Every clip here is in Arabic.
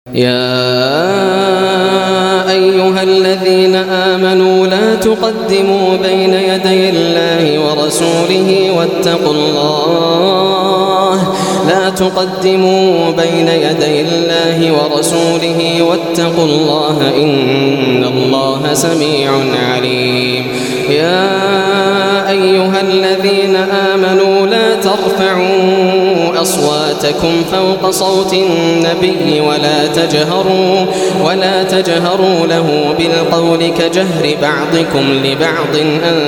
يا أيها الذين آمنوا لا تقدموا بين يدي الله ورسوله واتقوا الله إن الله سميع عليم. يا أيها الذين آمنوا لا ترفعوا أصواتكم فوق صوت النبي ولا تجهروا له بالقول كجهر بعضكم لبعض أن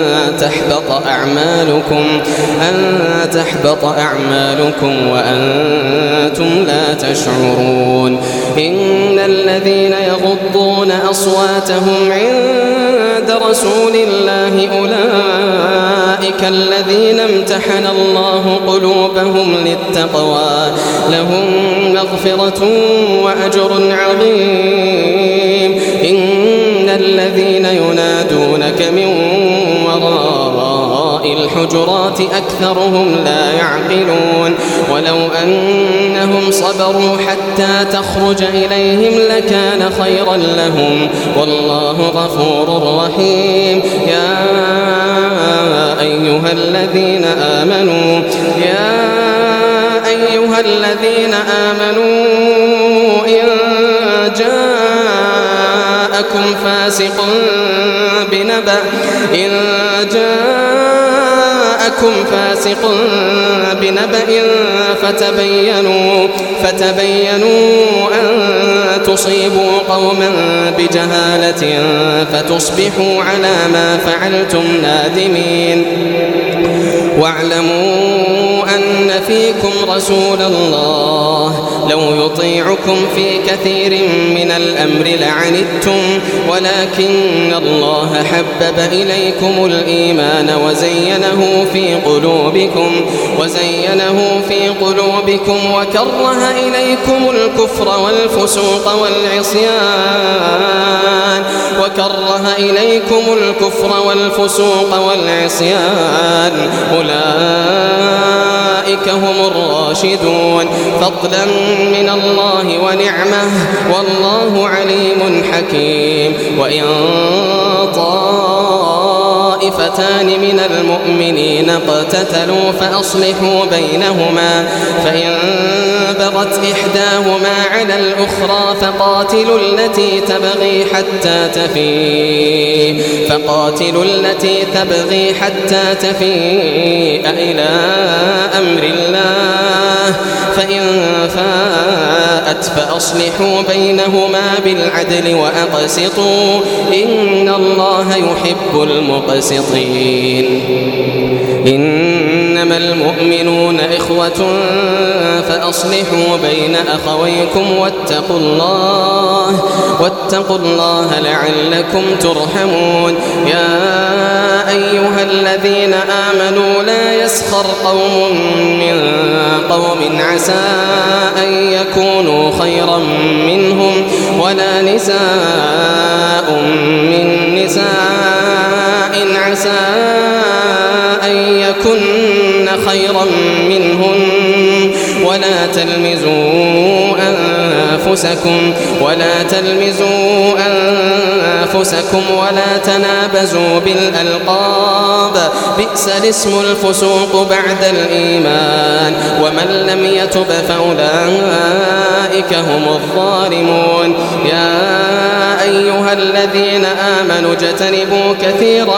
تحبط أعمالكم وأنتم لا تشعرون. إن الذين يغضون أصواتهم عند رسول الله أولئك الذين امتحن الله قلوبهم للتقوى لهم مغفرة وأجر عظيم. إن الذين ينادونك من وراء الحجرات أكثرهم لا يعقلون. ولو أنهم صبروا حتى تخرج إليهم لكان خيرا لهم والله غفور رحيم. يا أيها الذين آمنوا إن جاءكم فاسق بنبأ فتبينوا أن تصيبوا قوما بجهالة فتصبحوا على ما فعلتم نادمين. واعلموا أن فيكم رسول الله لو يطيعكم في كثير من الأمر لعنتم ولكن الله حبب إليكم الإيمان وزينه في قلوبكم وكره إليكم الكفر والفسوق والعصيان أولئك هم الراشدون فضلا من الله ونعمه والله عليم حكيم. وإن طائفتان من المؤمنين اقتتلوا فأصلحوا بينهما فإن بغت إحداهما على الأخرى فقاتلوا التي تبغي حتى تفيء إلى أمر الله فإن فاءت فأصلحوا بينهما بالعدل وأقسطوا إن الله يحب المقسطين. إنما المؤمنون إخوة فأصلحوا بين أخويكم واتقوا الله لعلكم ترحمون. يا أيها الذين آمنوا لا يسخر قوم من قوم عسى أن يكونوا خيرا منهم ولا نساء من نساء عسى أن يكن خيرا منهن ولا تلمزوا أنفسكم ولا تنابزوا بالألقاب بئس الاسم الفسوق بعد الإيمان ومن لم يتب فأولئك هم الظالمون. يا أيها الذين آمنوا اجتنبوا كثيرا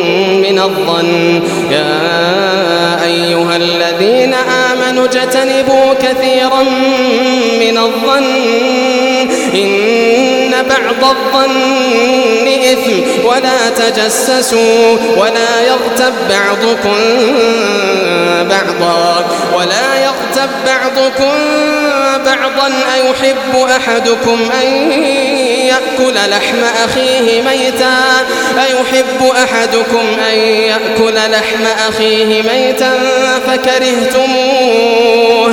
من الظن إن بعض الظن إثم ولا تجسسوا ولا يغتب بعضكم بعضا أيحب أحدكم أن يأكل لحم أخيه ميتا فكرهتموه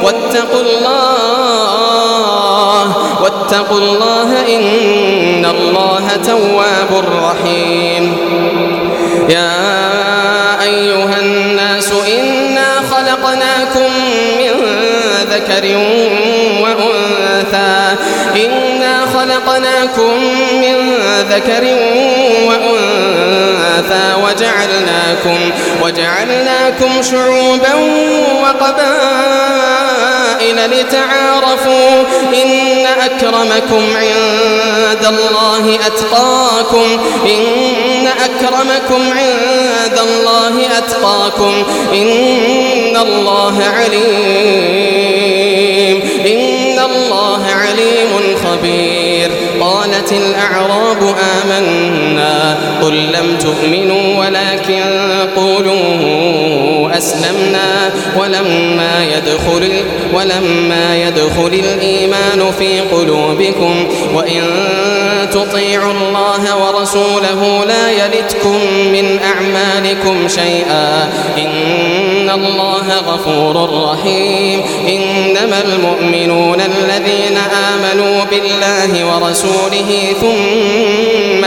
واتقوا الله إن الله تواب رحيم. يا أيها الناس إنا خلقناكم من ذكر وأنثى إنا خلقناكم من ذكر وأنثى وجعلناكم شعوبا وقبائل لتعارفوا إن أكرمكم عند الله أتقاكم إن الله عليم خبير. قالت الأعراب آمنا قل لم تؤمنوا ولكن قولوا أسلمنا ولما يدخل الإيمان في قلوبكم وإن تطيعوا الله ورسوله لا يلتكم من أعمالكم شيئا إن الله غفور رحيم. إنما المؤمنون الذين آمنوا بالله ورسوله ثم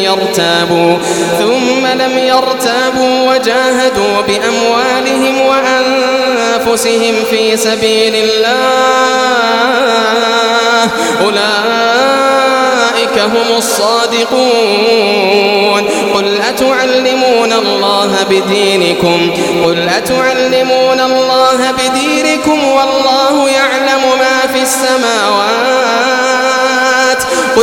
لم يرتابوا وجاهدوا بأموالهم وأنفسهم في سبيل الله أولئك هم الصادقون. قل أتعلمون الله بدينكم والله يعلم ما في السماوات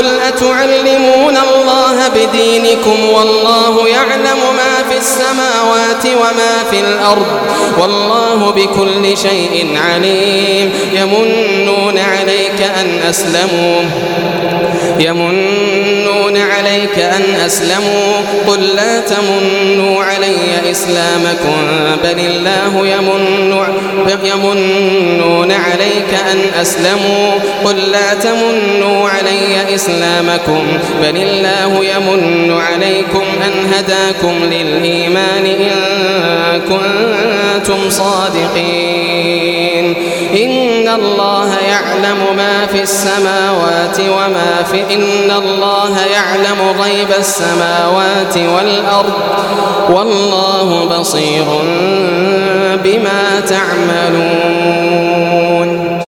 وما في الأرض والله بكل شيء عليم. يمنون عليك أن أسلموا قل لا تمنوا علي إسلامكم بل الله يمنون عليك أن أسلموا قل لا تمنوا علي إسلامكم بل الله يمن عليكم أن هداكم للإيمان إن كنتم صادقين. إن الله يعلم ما في السماوات إن الله يعلم غيب السماوات والأرض والله بصير بما تعملون.